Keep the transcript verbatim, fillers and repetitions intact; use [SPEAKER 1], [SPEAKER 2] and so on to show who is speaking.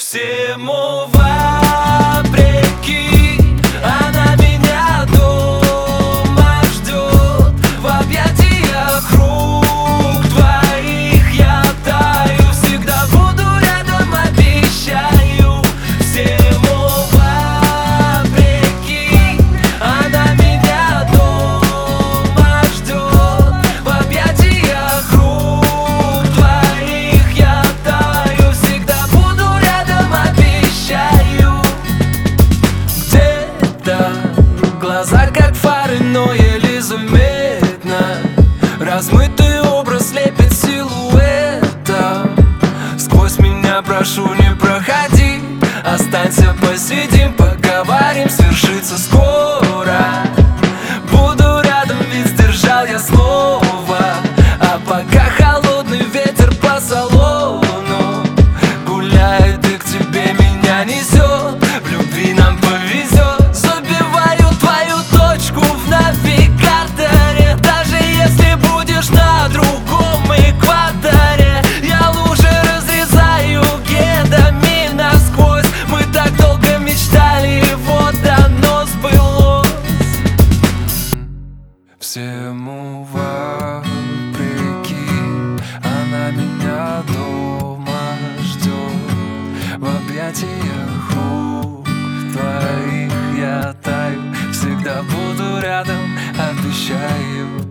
[SPEAKER 1] Всему вопреки она меня дома ждет. В объятиях рук твоих я таю. Всегда буду рядом, обещаю. Всему вопреки она меня дома ждет. В объятиях рук твоих я таю. Всегда буду рядом, обещаю. Где-то глаза как фары, но еле заметно. Размытый образ лепит силуэта. Сквозь меня прошу, не проходи. Останься, посидим, поговорим. Свершится скоро. Буду рядом, ведь сдержал я слово. А пока холодный ветер по салону гуляет и к тебе меня несет. В любви нам повезет. Забиваю твою точку в навигаторе. Даже если будешь на другом экваторе, я лужи разрезаю кедами насквозь. Мы так долго мечтали, и вот оно сбылось. Всему вопреки она меня дома ждет. В объятиях рук твоих я таю. Всегда буду рядом, обещаю.